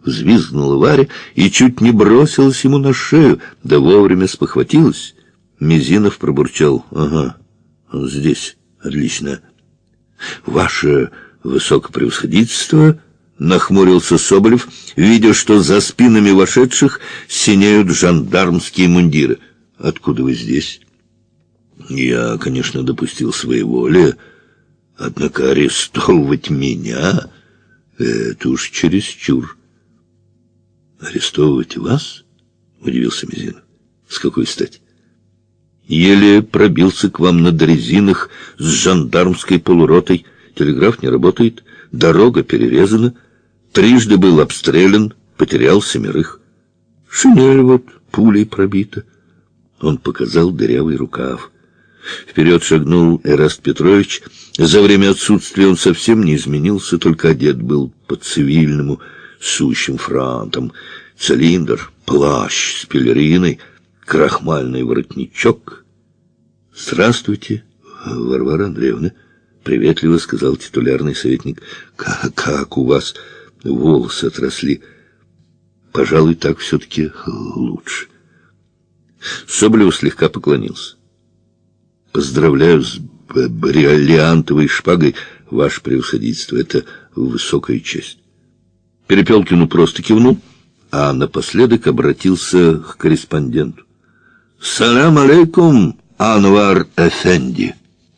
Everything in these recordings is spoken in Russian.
взвизгнула Варя и чуть не бросилась ему на шею, да вовремя спохватилась. Мизинов пробурчал: «Ага, он здесь. Отлично. Ваше высокопревосходительство», — нахмурился Соболев, видя, что за спинами вошедших синеют жандармские мундиры. «Откуда вы здесь?» «Я, конечно, допустил своеволие, однако арестовывать меня — это уж чересчур». «Арестовывать вас?» — удивился Мизинов. «С какой стати? Еле пробился к вам на дрезинах с жандармской полуротой. Телеграф не работает, дорога перерезана, трижды был обстрелян, потерял 7. Шинель вот пулей пробита». Он показал дырявый рукав. Вперед шагнул Эраст Петрович. За время отсутствия он совсем не изменился, только одет был по-цивильному, сущим франтом. Цилиндр, плащ с пелериной, крахмальный воротничок. «Здравствуйте, Варвара Андреевна», — приветливо сказал титулярный советник. «Как у вас волосы отросли? Пожалуй, так все-таки лучше». Соболев слегка поклонился. «Поздравляю с бриллиантовой шпагой, ваше превосходительство, это высокая честь». Перепелкину просто кивнул, а напоследок обратился к корреспонденту. «Салям алейкум, Анвар Эфенди».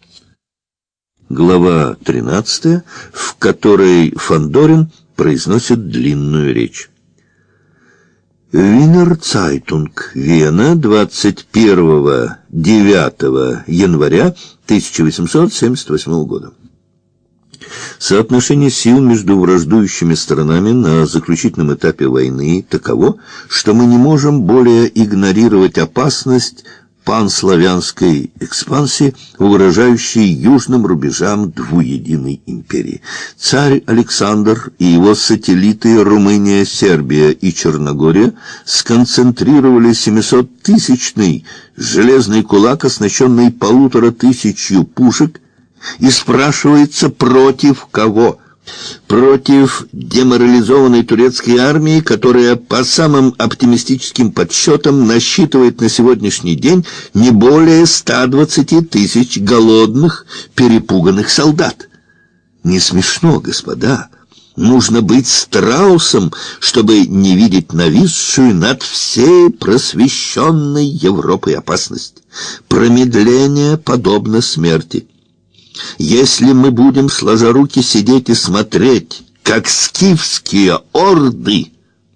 Глава 13, в которой Фандорин произносит длинную речь. Винер Цайтунг, Вена, 21-9 января 1878 года. Соотношение сил между враждующими сторонами на заключительном этапе войны таково, что мы не можем более игнорировать опасность панславянской экспансии, угрожающей южным рубежам двуединой империи. Царь Александр и его сателлиты Румыния, Сербия и Черногория сконцентрировали 700-тысячный железный кулак, оснащенный 1500 пушек, и спрашивается, против кого? Против деморализованной турецкой армии, которая по самым оптимистическим подсчетам насчитывает на сегодняшний день не более 120 тысяч голодных, перепуганных солдат. Не смешно, господа. Нужно быть страусом, чтобы не видеть нависшую над всей просвещенной Европой опасность. Промедление подобно смерти. Если мы будем сложа руки сидеть и смотреть, как скифские орды...»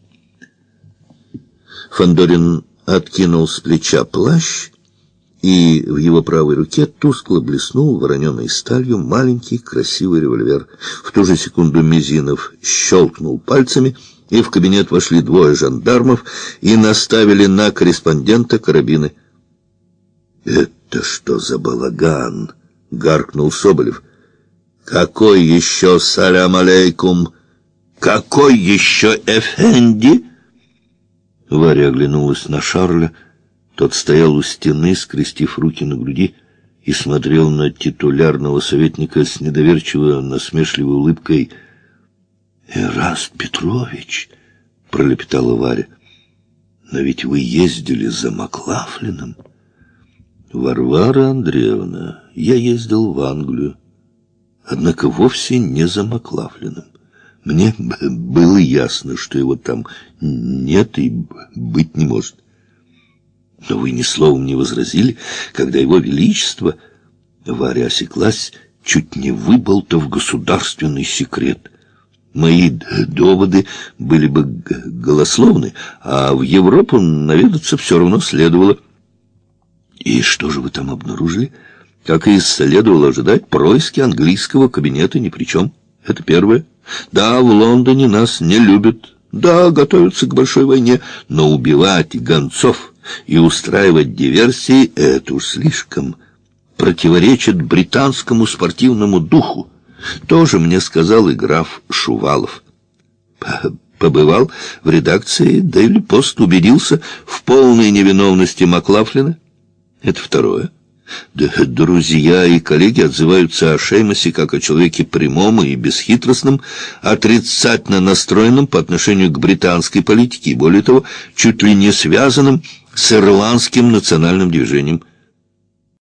Фандорин откинул с плеча плащ, и в его правой руке тускло блеснул вороненой сталью маленький красивый револьвер. В ту же секунду Мизинов щелкнул пальцами, и в кабинет вошли 2 жандармов и наставили на корреспондента карабины. «Это что за балаган?» — гаркнул Соболев. «Какой еще салям алейкум? Какой еще эфенди?» Варя оглянулась на Шарля. Тот стоял у стены, скрестив руки на груди, и смотрел на титулярного советника с недоверчиво-насмешливой улыбкой. «Эраст Петрович», — пролепетала Варя, — «но ведь вы ездили за Маклафлином». «Варвара Андреевна, я ездил в Англию, однако вовсе не за Маклафлином. Мне было ясно, что его там нет и быть не может. Но вы ни словом не возразили, когда его величество...» Варя осеклась, чуть не выболтав государственный секрет. «Мои доводы были бы голословны, а в Европу наведаться все равно следовало». «И что же вы там обнаружили?» «Как и следовало ожидать, происки английского кабинета ни при чем. Это первое. Да, в Лондоне нас не любят. Да, готовятся к большой войне. Но убивать гонцов и устраивать диверсии — это уж слишком. Противоречит британскому спортивному духу. Тоже мне сказал и граф Шувалов. Побывал в редакции Daily Post, убедился в полной невиновности Маклафлина. Это второе. Друзья и коллеги отзываются о Шеймосе как о человеке прямом и бесхитростном, отрицательно настроенном по отношению к британской политике и, более того, чуть ли не связанном с ирландским национальным движением.